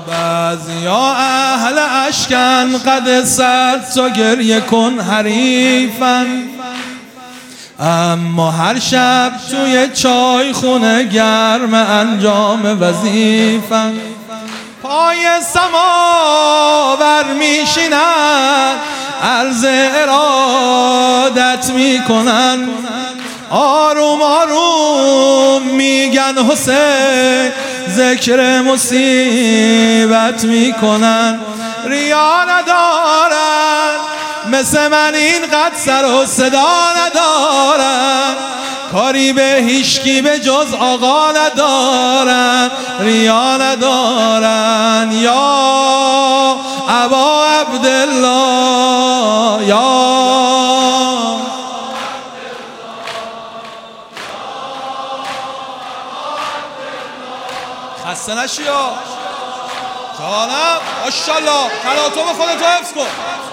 بعضیا اهل اشکن قد صد تا گریه کن حریفن، اما هر شب توی چای خونه گرم انجام وظیفن. پای سماور میشینن عرض ارادت میکنن، آروم آروم میگن حسین ذکر مصیبت میکنن. ریا ندارن مثل من اینقدر سر و صدا ندارن، کاری به هیچکی به جز آقا ندارن. ریا ندارن یا ابا عبدالله، یا خسته نشی یا جانم. ماشاءالله تلاطم خودتو حفظ کن.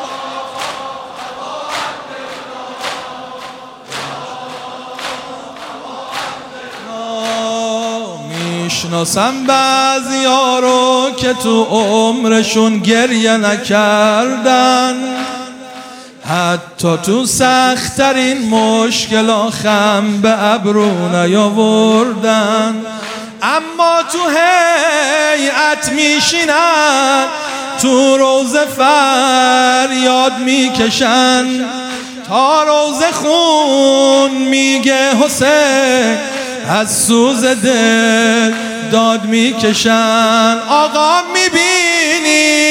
میشناسم بعضیا رو که تو عمرشون گریه نکردن، حتی تو سخت‌ترین مشکلا خم به ابرو نیاوردن، اما تو هیئت میشینن تو روزه فریاد میکشن، تا روزه خون میگه حسین از سوز دل داد میکشن. آقا میبینی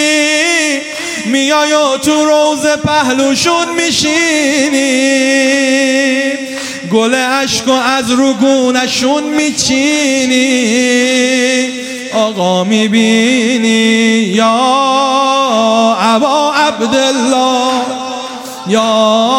میای و تو روزه پهلوشون میشینی، گل عشق از روگونشون میچینی. آقا میبینی یا ابا عبدالله، یا